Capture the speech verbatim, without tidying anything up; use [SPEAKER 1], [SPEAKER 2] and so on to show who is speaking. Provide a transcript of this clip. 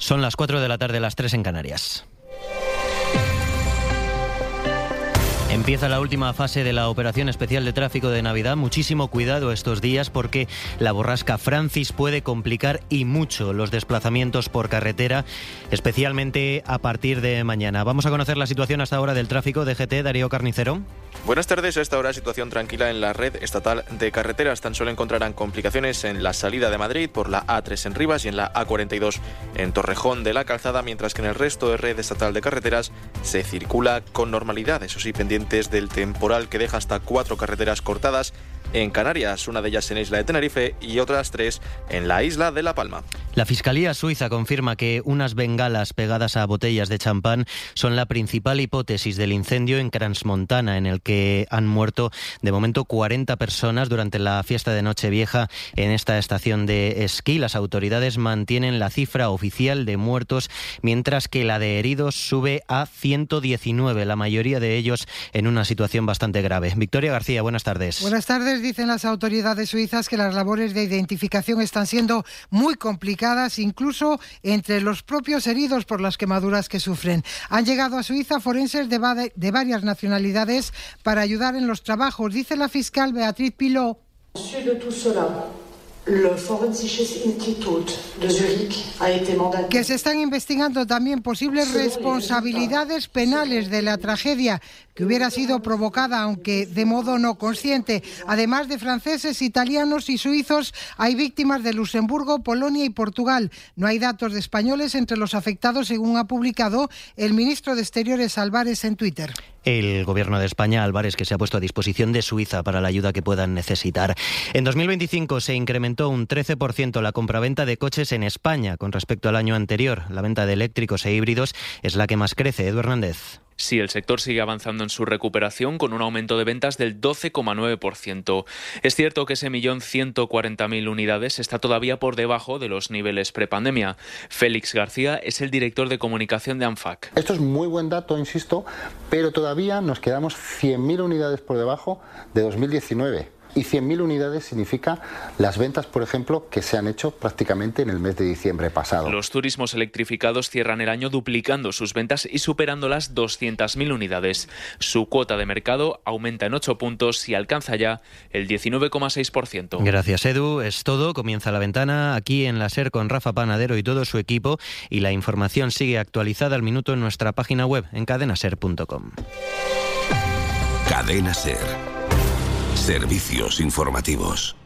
[SPEAKER 1] Son las cuatro de la tarde, las tres en Canarias. Empieza la última fase de la operación especial de tráfico de Navidad. Muchísimo cuidado estos días porque la borrasca Francis puede complicar y mucho los desplazamientos por carretera, especialmente a partir de mañana. Vamos a conocer la situación hasta ahora del tráfico. D G T, Darío Carnicero.
[SPEAKER 2] Buenas tardes. A esta hora situación tranquila en la red estatal de carreteras. Tan solo encontrarán complicaciones en la salida de Madrid por la A tres en Rivas y en la A cuarenta y dos en Torrejón de la Calzada, mientras que en el resto de red estatal de carreteras se circula con normalidad, eso sí, pendiente del temporal que deja hasta cuatro carreteras cortadas en Canarias, una de ellas en la isla de Tenerife y otras tres en la isla de La Palma.
[SPEAKER 1] La Fiscalía suiza confirma que unas bengalas pegadas a botellas de champán son la principal hipótesis del incendio en Crans-Montana, en el que han muerto de momento cuarenta personas durante la fiesta de Nochevieja en esta estación de esquí. Las autoridades mantienen la cifra oficial de muertos, mientras que la de heridos sube a ciento diecinueve, la mayoría de ellos en una situación bastante grave. Victoria García, buenas tardes.
[SPEAKER 3] Buenas tardes. Dicen las autoridades suizas que las labores de identificación están siendo muy complicadas, incluso entre los propios heridos por las quemaduras que sufren. Han llegado a Suiza forenses de, va- de varias nacionalidades para ayudar en los trabajos, dice la fiscal Beatriz Pilot.
[SPEAKER 4] Le Forensisches Institut de Zurich ha été mandaté.
[SPEAKER 3] Que se están investigando también posibles responsabilidades penales de la tragedia que hubiera sido provocada, aunque de modo no consciente. Además de franceses, italianos y suizos, hay víctimas de Luxemburgo, Polonia y Portugal. No hay datos de españoles entre los afectados, según ha publicado el ministro de Exteriores Álvarez en Twitter.
[SPEAKER 1] El gobierno de España, Álvarez, que se ha puesto a disposición de Suiza para la ayuda que puedan necesitar. En dos mil veinticinco se incrementó un trece por ciento la compraventa de coches en España con respecto al año anterior. La venta de eléctricos e híbridos es la que más crece. Edu Hernández.
[SPEAKER 5] Sí, el sector sigue avanzando en su recuperación con un aumento de ventas del doce coma nueve por ciento. Es cierto que ese millón ciento cuarenta mil unidades está todavía por debajo de los niveles prepandemia. Félix García es el director de comunicación de ANFAC.
[SPEAKER 6] Esto es muy buen dato, insisto, pero todavía nos quedamos cien mil unidades por debajo de dos mil diecinueve. Y cien mil unidades significa las ventas, por ejemplo, que se han hecho prácticamente en el mes de diciembre pasado.
[SPEAKER 5] Los turismos electrificados cierran el año duplicando sus ventas y superando las doscientas mil unidades. Su cuota de mercado aumenta en ocho puntos y alcanza ya el diecinueve coma seis por ciento.
[SPEAKER 1] Gracias, Edu. Es todo. Comienza La Ventana aquí en la SER con Rafa Panadero y todo su equipo. Y la información sigue actualizada al minuto en nuestra página web en cadena ser punto com.
[SPEAKER 7] Cadena SER. Servicios informativos.